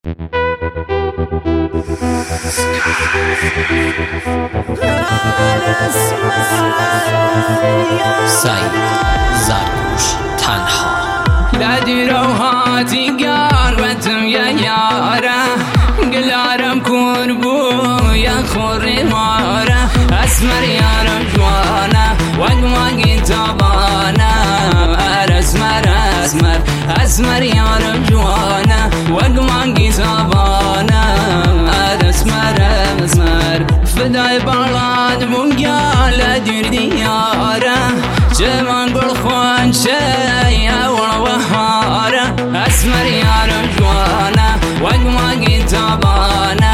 سعید زرگوش تنها لدی روحاتی گاربتم یا یاره گلارم کن بو یا خوری ماره اسمر یارم جوانه وگماگی تابانه اسمر یارم جوانه وگماگی تابانه اسمر فدای بالاد بونگال دیر دیاره جوان گل خوانشه یا وحاره اسمر یارم جوانه وگماگی تابانه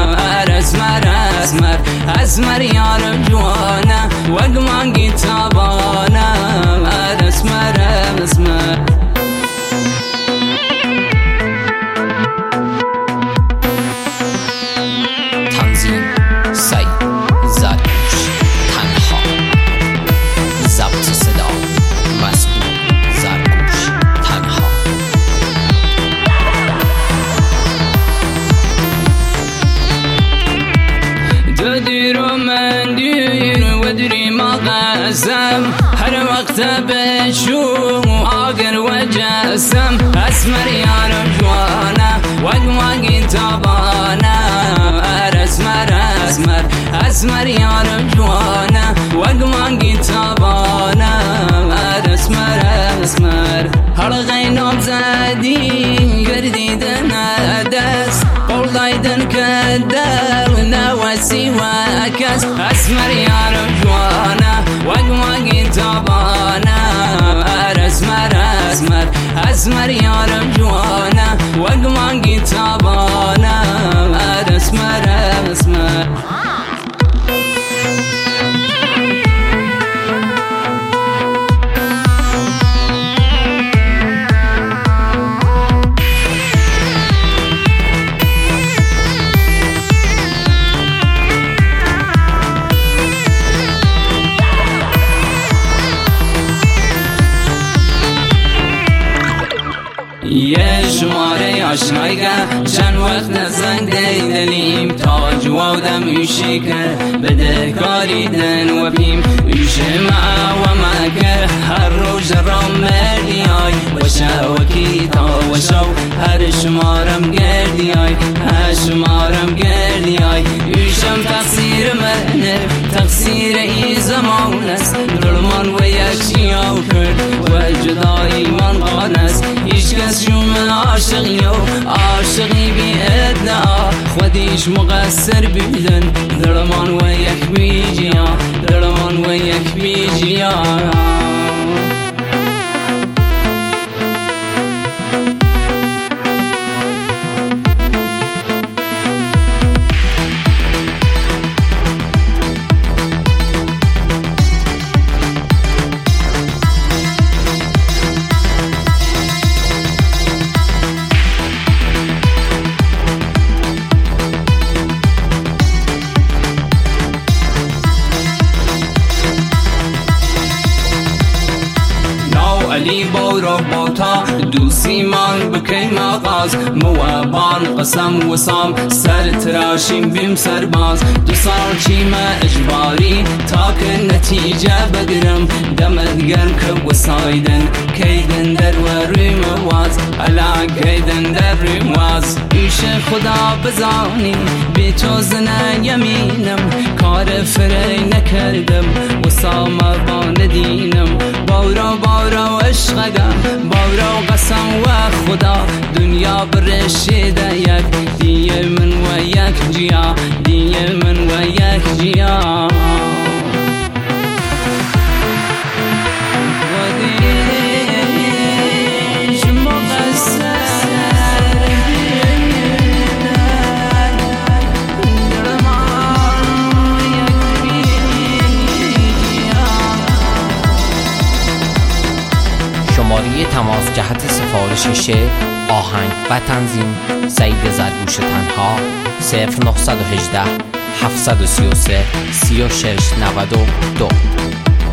اسمر یارم جوانه وگماگی تابانه اسمر تنظیم سعید زرگوش تنها ضبط صدا مسعود زرگوش تنها دیر و من دیر و دری مغزم هر وقت بشو آگر و جسم اسمر یارم جوانه وگماگی تابانه اسمر یارم جوانه وگماگی تابانه اسمر حلقه نام زدی گردیدن دست قول دایدن کدل نوسی و کس اسمر یارم جوانه وگماگی تابانه اسمر یارم جوانه وگماگی تابانه اسمر یه شماره آشنایگه چند وقت زنگ دیدلیم تا جوادم ایشه کر بده کاریدن و بیم ایشه و مکر هر روز رام مردی آی و شوکی تا و شو هر شمارم گردی آی ایشم تقصیر منه تقصیر ای زمان است درمان و یکشی آو کرد و جدایی من قان است هیچ کس شوم عاشقی بی ادعا خودیش مقصر بیدن درمان و یک بیجیا علی بورو بوتا دوسی من بکی مغاز موابان قسم وسام سر تراشیم بیم سرباز دو سال چیمه اجباری تا که نتیجه بگرم دمت گرم که وسایدن کیدن در و روی مواز علا کیدن در روی مواز ایش خدا بزانی بی تو زنه یمینم کار فری نکردم وسام با ندینم بورو عشقگم بورو قسم و خدا دنیا برشیده یک دیه من و یک جیا شماره تماس جهت سفارش شعر، آهنگ و تنظیم سعید زرگوش تنها 0918 733 3692